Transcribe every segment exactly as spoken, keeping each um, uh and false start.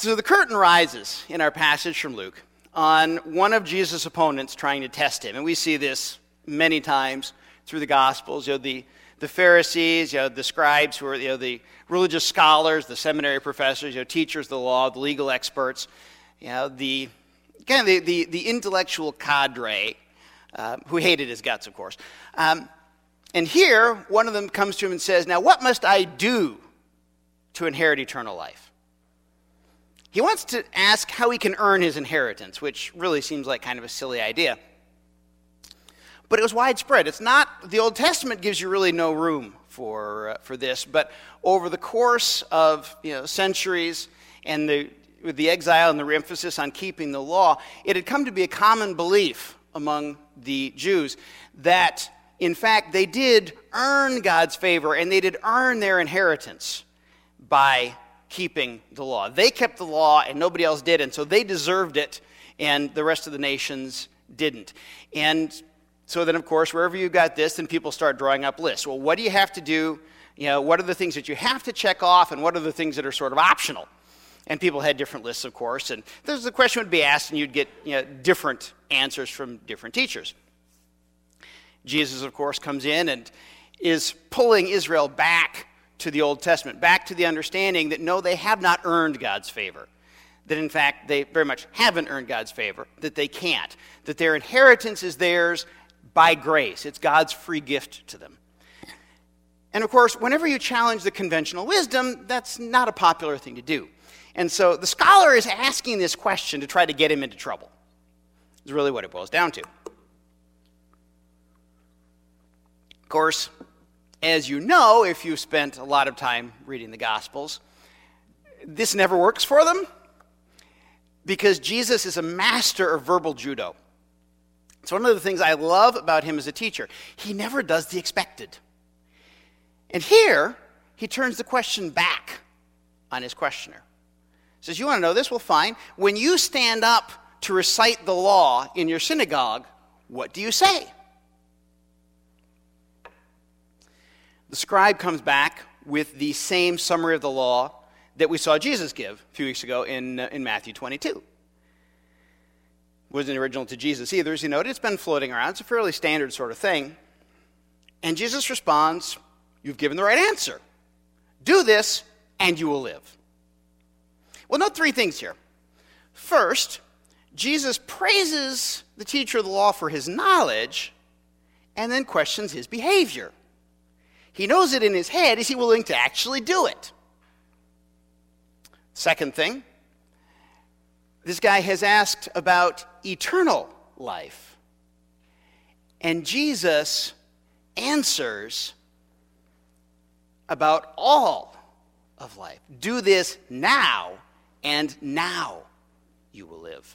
So the curtain rises in our passage from Luke on one of Jesus' opponents trying to test him. And we see this many times through the Gospels. You know, the, the Pharisees, you know, the scribes who are, you know, the religious scholars, the seminary professors, you know, teachers of the law, the legal experts, you know, the, kind of the, the, the intellectual cadre uh, who hated his guts, of course. Um, and here, one of them comes to him and says, now what must I do to inherit eternal life? He wants to ask how he can earn his inheritance, which really seems like kind of a silly idea. But it was widespread. It's not, the Old Testament gives you really no room for uh, for this, but over the course of you know centuries and the with the exile and the emphasis on keeping the law, it had come to be a common belief among the Jews that, in fact, they did earn God's favor and they did earn their inheritance by keeping the law. They kept the law and nobody else did, and so they deserved it and the rest of the nations didn't. And so then, of course, wherever you got this, then people start drawing up lists. Well, what do you have to do? You know, what are the things that you have to check off and what are the things that are sort of optional? And people had different lists, of course, and there's the question would be asked and you'd get you know, different answers from different teachers. Jesus, of course, comes in and is pulling Israel back to the Old Testament, back to the understanding that no, they have not earned God's favor, that in fact they very much haven't earned God's favor, that they can't, that their inheritance is theirs by grace. It's God's free gift to them. And of course, whenever you challenge the conventional wisdom, that's not a popular thing to do. And so the scholar is asking this question to try to get him into trouble. Is really what it boils down to. Of course, as you know, if you've spent a lot of time reading the Gospels, this never works for them because Jesus is a master of verbal judo. It's one of the things I love about him as a teacher. He never does the expected. And here, he turns the question back on his questioner. He says, you want to know this? Well, fine. When you stand up to recite the law in your synagogue, what do you say? The scribe comes back with the same summary of the law that we saw Jesus give a few weeks ago in, uh, in Matthew twenty-two. Wasn't original to Jesus either, as you noted. It's been floating around. It's a fairly standard sort of thing. And Jesus responds, you've given the right answer. Do this, and you will live. Well, note three things here. First, Jesus praises the teacher of the law for his knowledge and then questions his behavior. He knows it in his head. Is he willing to actually do it? Second thing, this guy has asked about eternal life. And Jesus answers about all of life. Do this now, and now you will live.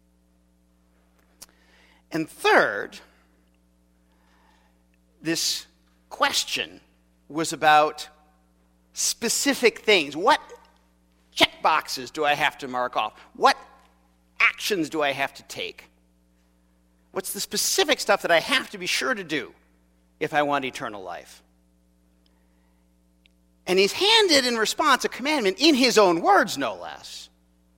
And third, this question was about specific things. What check boxes do I have to mark off? What actions do I have to take? What's the specific stuff that I have to be sure to do if I want eternal life? And he's handed in response a commandment, in his own words no less,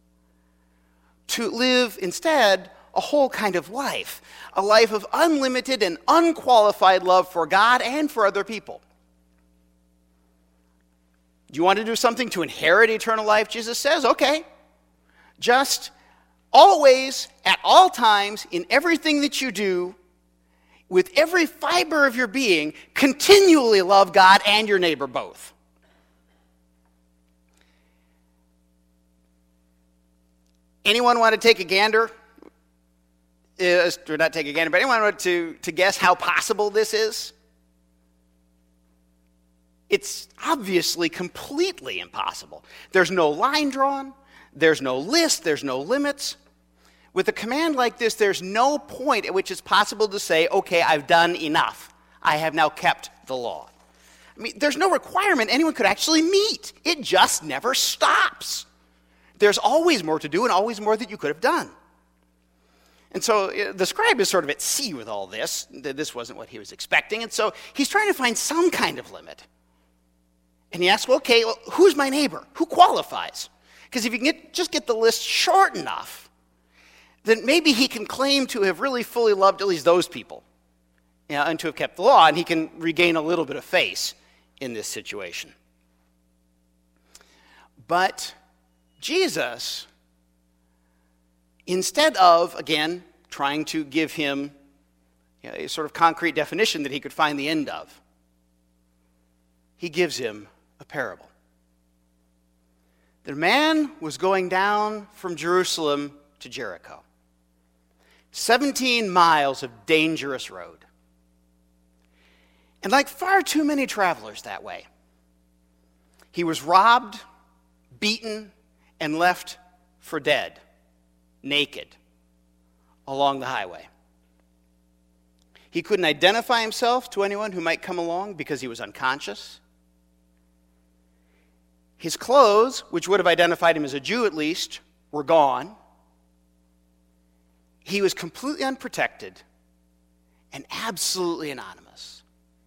to live instead a whole kind of life, a life of unlimited and unqualified love for God and for other people. Do you want to do something to inherit eternal life? Jesus says, okay. Just always, at all times, in everything that you do, with every fiber of your being, continually love God and your neighbor both. Anyone want to take a gander? Uh, or not take a gander, but anyone want to, to guess how possible this is? It's obviously completely impossible. There's no line drawn. There's no list. There's no limits. With a command like this, there's no point at which it's possible to say, okay, I've done enough. I have now kept the law. I mean, there's no requirement anyone could actually meet. It just never stops. There's always more to do and always more that you could have done. And so uh, the scribe is sort of at sea with all this. This wasn't what he was expecting. And so he's trying to find some kind of limit. And he asks, well, okay, well, who's my neighbor? Who qualifies? Because if you can get, just get the list short enough, then maybe he can claim to have really fully loved at least those people, you know, and to have kept the law, and he can regain a little bit of face in this situation. But Jesus, instead of, again, trying to give him, you know, a sort of concrete definition that he could find the end of, he gives him a parable. The man was going down from Jerusalem to Jericho. seventeen miles of dangerous road. And like far too many travelers that way, he was robbed, beaten, and left for dead, naked, along the highway. He couldn't identify himself to anyone who might come along because he was unconscious. His clothes, which would have identified him as a Jew at least, were gone. He was completely unprotected and absolutely anonymous.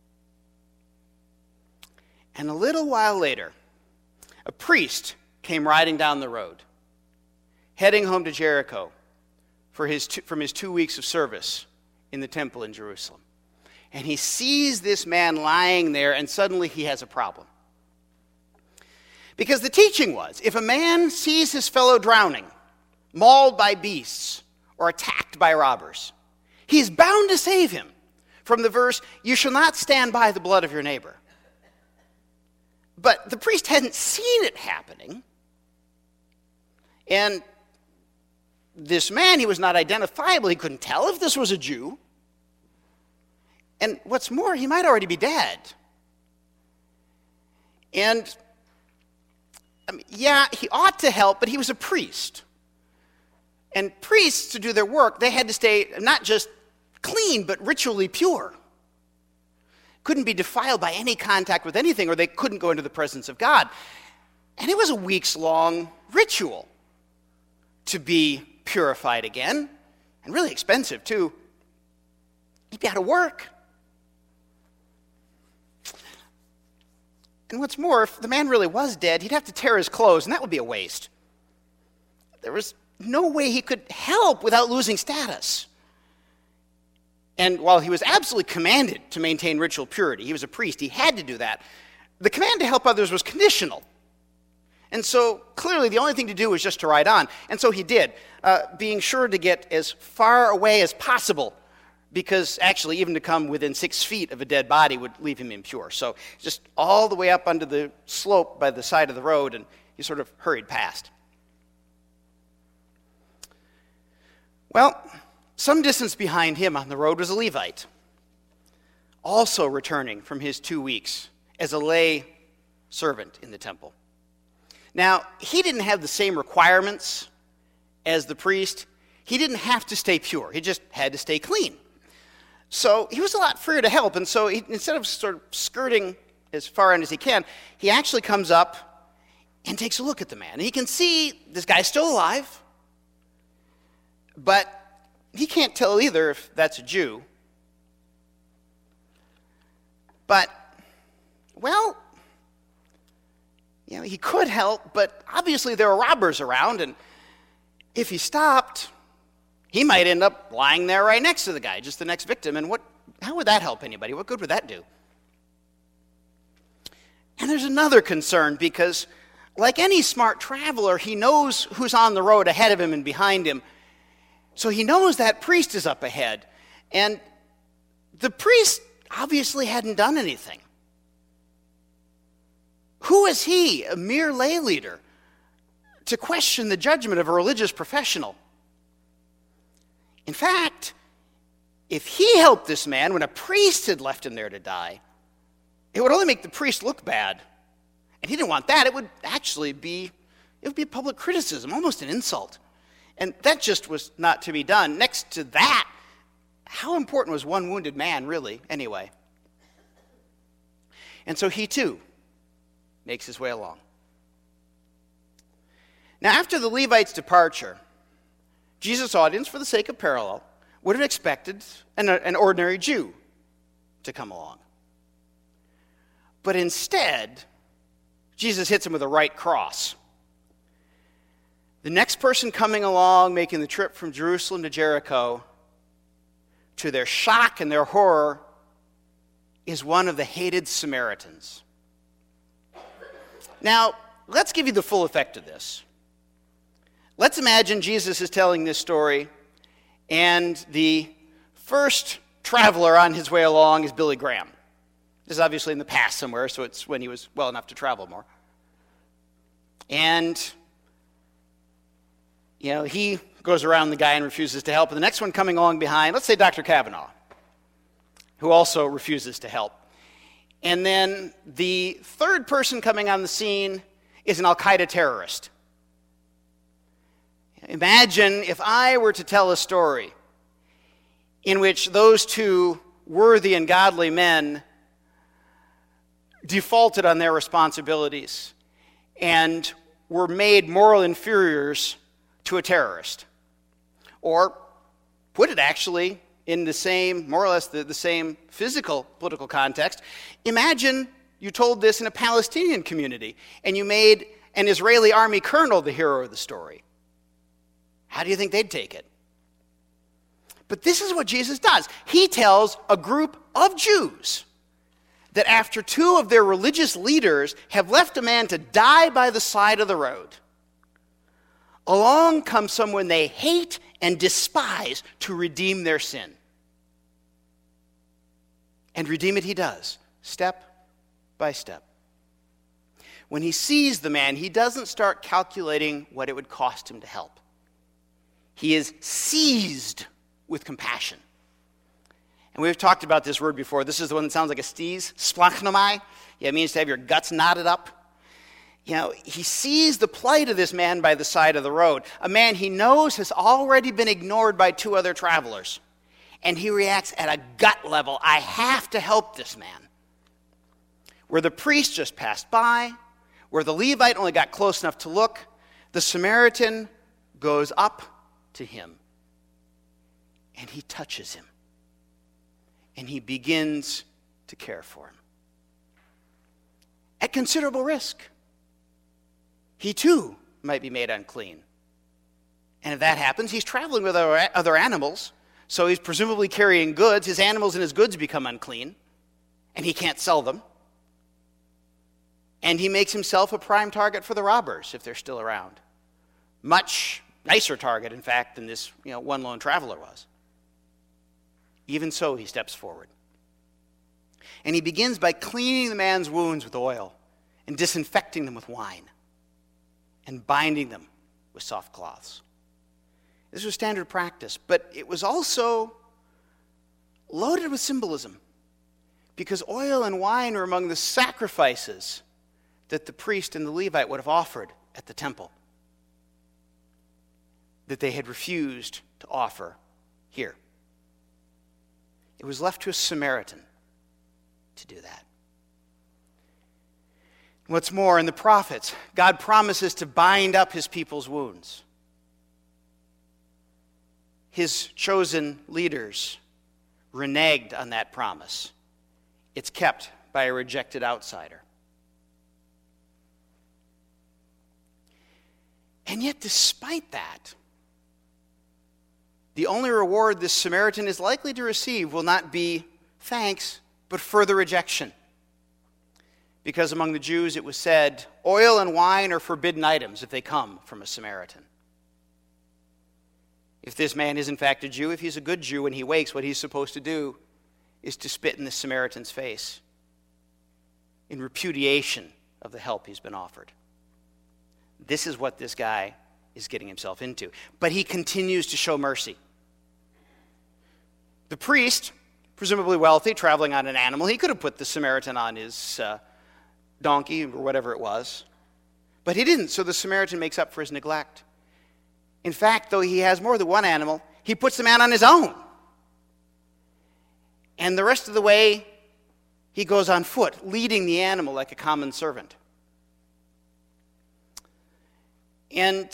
And a little while later, a priest came riding down the road, heading home to Jericho for his two, from his two weeks of service in the temple in Jerusalem. And he sees this man lying there, and suddenly he has a problem. Because the teaching was, if a man sees his fellow drowning, mauled by beasts, or attacked by robbers, he is bound to save him from the verse, "You shall not stand by the blood of your neighbor." But the priest hadn't seen it happening. And this man, he was not identifiable. He couldn't tell if this was a Jew. And what's more, he might already be dead. And I mean, yeah, he ought to help, but he was a priest. And priests, to do their work, they had to stay not just clean, but ritually pure. Couldn't be defiled by any contact with anything, or they couldn't go into the presence of God. And it was a weeks-long ritual to be purified again, and really expensive, too. He'd be out of work. And what's more, if the man really was dead, he'd have to tear his clothes, and that would be a waste. There was no way he could help without losing status. And while he was absolutely commanded to maintain ritual purity, he was a priest, he had to do that, the command to help others was conditional. And so clearly the only thing to do was just to ride on. And so he did, uh, being sure to get as far away as possible, because actually even to come within six feet of a dead body would leave him impure. So just all the way up onto the slope by the side of the road, and he sort of hurried past. Well, some distance behind him on the road was a Levite, also returning from his two weeks as a lay servant in the temple. Now, he didn't have the same requirements as the priest. He didn't have to stay pure. He just had to stay clean. So he was a lot freer to help, and so he, instead of sort of skirting as far in as he can, he actually comes up and takes a look at the man. And he can see this guy's still alive, but he can't tell either if that's a Jew. But, well, you know, he could help, but obviously there were robbers around, and if he stopped, he might end up lying there right next to the guy, just the next victim. And what? How would that help anybody? What good would that do? And there's another concern, because like any smart traveler, he knows who's on the road ahead of him and behind him. So he knows that priest is up ahead. And the priest obviously hadn't done anything. Who is he, a mere lay leader, to question the judgment of a religious professional? In fact, if he helped this man when a priest had left him there to die, it would only make the priest look bad. And he didn't want that. It would actually be, it would be a public criticism, almost an insult. And that just was not to be done. Next to that, how important was one wounded man, really, anyway? And so he, too, makes his way along. Now, after the Levite's departure, Jesus' audience, for the sake of parallel, would have expected an, an ordinary Jew to come along. But instead, Jesus hits him with a right cross. The next person coming along, making the trip from Jerusalem to Jericho, to their shock and their horror, is one of the hated Samaritans. Now, let's give you the full effect of this. Let's imagine Jesus is telling this story, and the first traveler on his way along is Billy Graham. This is obviously in the past somewhere, so it's when he was well enough to travel more. And, you know, he goes around the guy and refuses to help. And the next one coming along behind, let's say Doctor Kavanaugh, who also refuses to help. And then the third person coming on the scene is an Al-Qaeda terrorist. Imagine if I were to tell a story in which those two worthy and godly men defaulted on their responsibilities and were made moral inferiors to a terrorist. Or put it actually in the same, more or less the, the same physical political context. Imagine you told this in a Palestinian community and you made an Israeli army colonel the hero of the story. How do you think they'd take it? But this is what Jesus does. He tells a group of Jews that after two of their religious leaders have left a man to die by the side of the road, along comes someone they hate and despise to redeem their sin. And redeem it he does, step by step. When he sees the man, he doesn't start calculating what it would cost him to help. He is seized with compassion. And we've talked about this word before. This is the one that sounds like a steez, splachnomai. Yeah, it means to have your guts knotted up. You know, he sees the plight of this man by the side of the road, a man he knows has already been ignored by two other travelers. And he reacts at a gut level. I have to help this man. Where the priest just passed by, where the Levite only got close enough to look, the Samaritan goes up to him. And he touches him. And he begins to care for him. At considerable risk. He too might be made unclean. And if that happens, he's traveling with other animals, so he's presumably carrying goods. His animals and his goods become unclean, and he can't sell them. And he makes himself a prime target for the robbers, if they're still around. Much nicer target, in fact, than this you know, one lone traveler was. Even so, he steps forward. And he begins by cleaning the man's wounds with oil and disinfecting them with wine and binding them with soft cloths. This was standard practice, but it was also loaded with symbolism because oil and wine were among the sacrifices that the priest and the Levite would have offered at the temple that they had refused to offer here. It was left to a Samaritan to do that. What's more, in the prophets, God promises to bind up his people's wounds. His chosen leaders reneged on that promise. It's kept by a rejected outsider. And yet, despite that, the only reward this Samaritan is likely to receive will not be thanks, but further rejection. Because among the Jews it was said, oil and wine are forbidden items if they come from a Samaritan. If this man is in fact a Jew, if he's a good Jew, when he wakes, what he's supposed to do is to spit in the Samaritan's face in repudiation of the help he's been offered. This is what this guy is getting himself into. But he continues to show mercy. The priest, presumably wealthy, traveling on an animal, he could have put the Samaritan on his uh, donkey or whatever it was. But he didn't, so the Samaritan makes up for his neglect. In fact, though he has more than one animal, he puts the man on his own. And the rest of the way, he goes on foot, leading the animal like a common servant. And,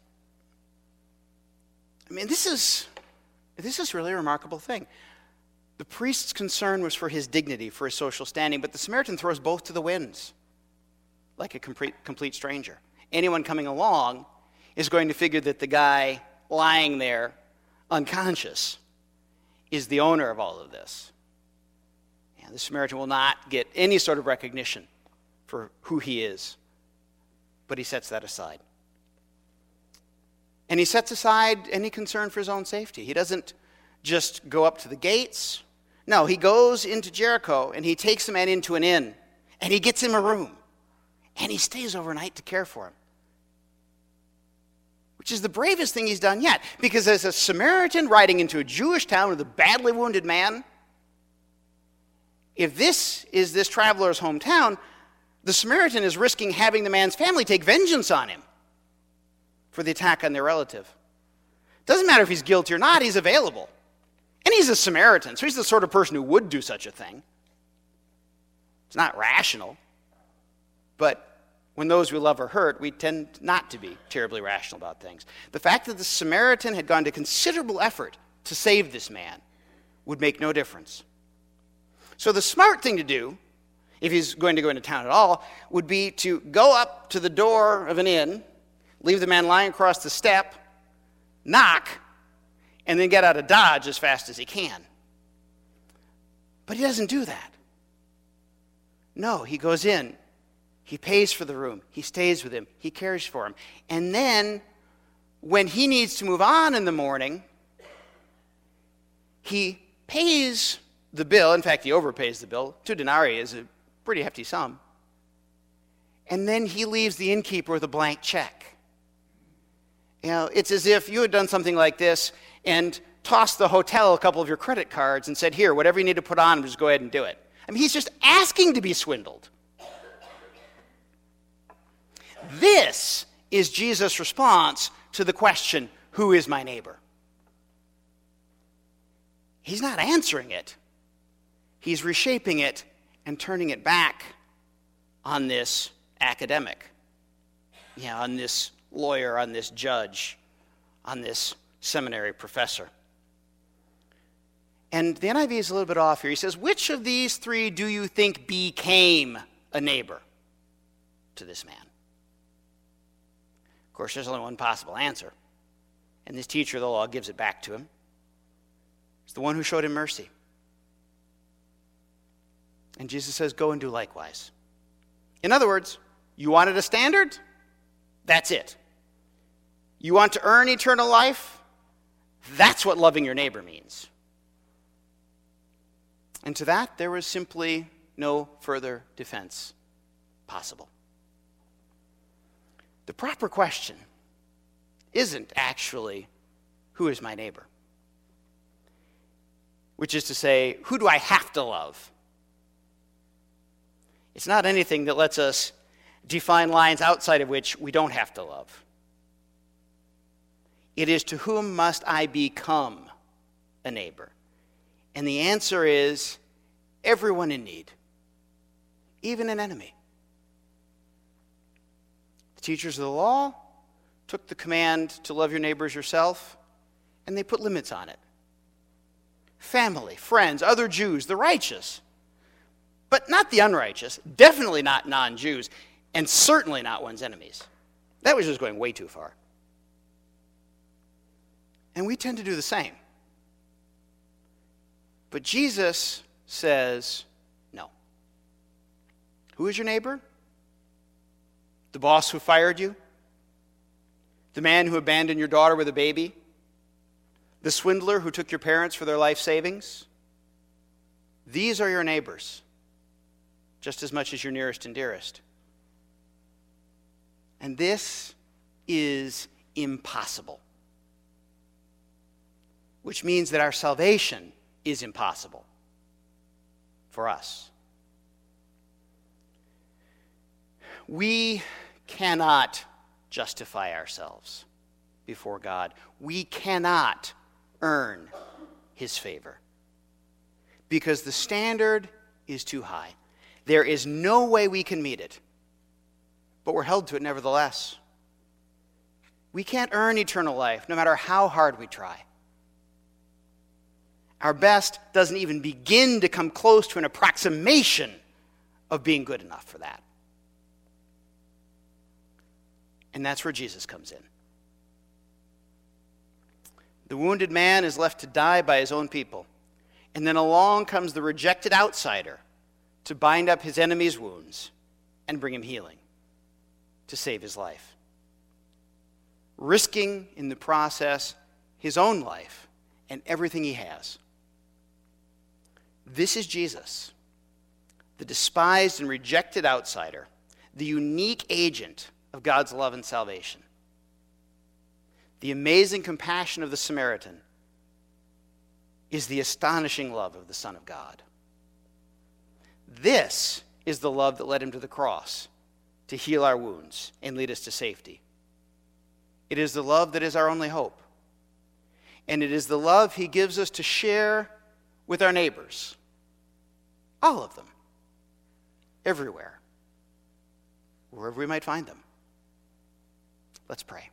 I mean, this is, this is really a remarkable thing. The priest's concern was for his dignity, for his social standing, but the Samaritan throws both to the winds, like a complete, complete stranger. Anyone coming along is going to figure that the guy lying there unconscious is the owner of all of this. And the Samaritan will not get any sort of recognition for who he is, but he sets that aside. And he sets aside any concern for his own safety. He doesn't just go up to the gates. No, he goes into Jericho and he takes the man into an inn and he gets him a room and he stays overnight to care for him. Which is the bravest thing he's done yet, because as a Samaritan riding into a Jewish town with a badly wounded man, if this is this traveler's hometown, the Samaritan is risking having the man's family take vengeance on him for the attack on their relative. Doesn't matter if he's guilty or not, he's available. And he's a Samaritan, so he's the sort of person who would do such a thing. It's not rational, but when those we love are hurt, we tend not to be terribly rational about things. The fact that the Samaritan had gone to considerable effort to save this man would make no difference. So the smart thing to do, if he's going to go into town at all, would be to go up to the door of an inn, leave the man lying across the step, knock, and then get out of Dodge as fast as he can. But he doesn't do that. No, he goes in. He pays for the room. He stays with him. He cares for him. And then, when he needs to move on in the morning, he pays the bill. In fact, he overpays the bill. Two denarii is a pretty hefty sum. And then he leaves the innkeeper with a blank check. You know, it's as if you had done something like this and tossed the hotel a couple of your credit cards and said, here, whatever you need to put on, just go ahead and do it. I mean, he's just asking to be swindled. This is Jesus' response to the question, who is my neighbor? He's not answering it. He's reshaping it and turning it back on this academic, yeah, on this lawyer, on this judge, on this seminary professor. And the N I V is a little bit off here. He says, which of these three do you think became a neighbor to this man? Of course, there's only one possible answer. And this teacher of the law gives it back to him. It's the one who showed him mercy. And Jesus says, go and do likewise. In other words, you wanted a standard? That's it. You want to earn eternal life? That's what loving your neighbor means. And to that, there was simply no further defense possible. The proper question isn't actually, who is my neighbor? Which is to say, who do I have to love? It's not anything that lets us define lines outside of which we don't have to love. It is, to whom must I become a neighbor? And the answer is, everyone in need, even an enemy. The teachers of the law took the command to love your neighbors yourself, and they put limits on it. Family, friends, other Jews, the righteous, but not the unrighteous, definitely not non-Jews, and certainly not one's enemies. That was just going way too far. And we tend to do the same. But Jesus says, no. Who is your neighbor? The boss who fired you? The man who abandoned your daughter with a baby? The swindler who took your parents for their life savings? These are your neighbors, just as much as your nearest and dearest. And this is impossible, which means that our salvation is impossible for us. We cannot justify ourselves before God. We cannot earn his favor because the standard is too high. There is no way we can meet it, but we're held to it nevertheless. We can't earn eternal life no matter how hard we try. Our best doesn't even begin to come close to an approximation of being good enough for that. And that's where Jesus comes in. The wounded man is left to die by his own people. And then along comes the rejected outsider to bind up his enemy's wounds and bring him healing, to save his life, risking in the process his own life and everything he has. This is Jesus, the despised and rejected outsider, the unique agent of God's love and salvation. The amazing compassion of the Samaritan is the astonishing love of the Son of God. This is the love that led him to the cross, to heal our wounds and lead us to safety. It is the love that is our only hope. And it is the love he gives us to share with our neighbors. All of them. Everywhere. Wherever we might find them. Let's pray.